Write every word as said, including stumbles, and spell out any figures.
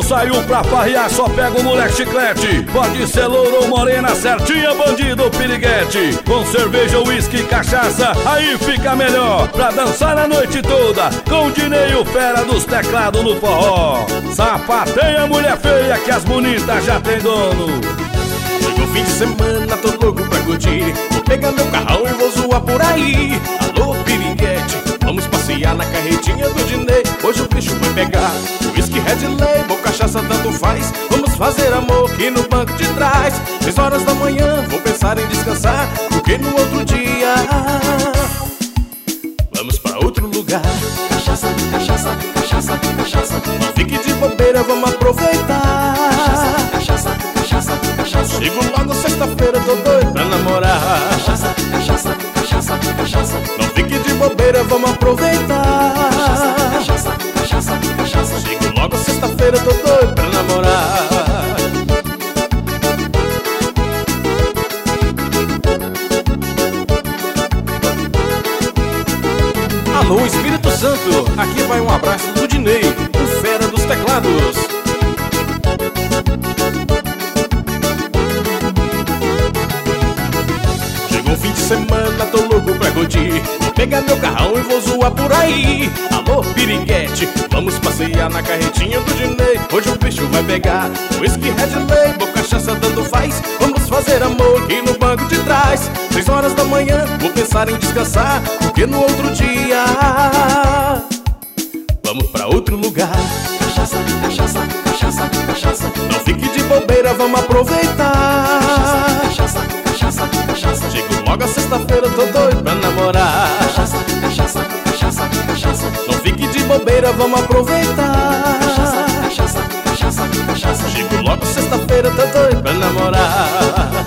saiu pra farrear, só pega o moleque chiclete. Pode ser louro ou morena, certinha, bandido, piriguete. Com cerveja, uísque e cachaça, aí fica melhor pra dançar a noite toda com o Dinei, o fera dos teclados no forró. Sapateia, mulher feia, que as bonitas já tem dono. Chegou fim de semana, tô louco pra curtir. Vou pegar meu carrão e vou zoar por aí. Alô, piriguete, vamos passear na carretinha do Dinei. Hoje o bicho vai pegar. Whisky, Red Label, cachaça tanto faz. Vamos fazer amor aqui no banco de trás. Seis horas da manhã, vou pensar em descansar, porque no outro dia vamos pra outro lugar. Cachaça, cachaça, cachaça, cachaça. Não fique de bobeira, vamos aproveitar. Cachaça, cachaça, cachaça. Chego logo sexta-feira, tô doido pra namorar. Cachaça, cachaça, cachaça, cachaça. Não fique de bobeira, vamos aproveitar. Cachaça, cachaça, cachaça. Chego logo sexta-feira, tô doido pra namorar. Alô, Espírito Santo, aqui vai um abraço do Dinei, o fera dos teclados. Chegou o fim de semana, tô louco pra curtir. Vou pegar meu carrão e vou zoar por aí. Alô, piriguete, vamos passear na carretinha do Dinei. Hoje o bicho vai pegar. Whisky, Red Label, cachaça tanto faz. Vamos fazer amor aqui no banco de trás. Seis horas da manhã, vou pensar em descansar, porque no outro dia vamos pra outro lugar. Cachaça, cachaça, cachaça, cachaça. Não fique de bobeira, vamos aproveitar. Cachaça, cachaça, cachaça. Chego logo a sexta-feira, tô doido pra namorar. Cachaça, cachaça, cachaça, cachaça. Não fique de bobeira, vamos aproveitar. Cachaça, cachaça, cachaça, cachaça. Chego logo sexta-feira, tô doido pra namorar.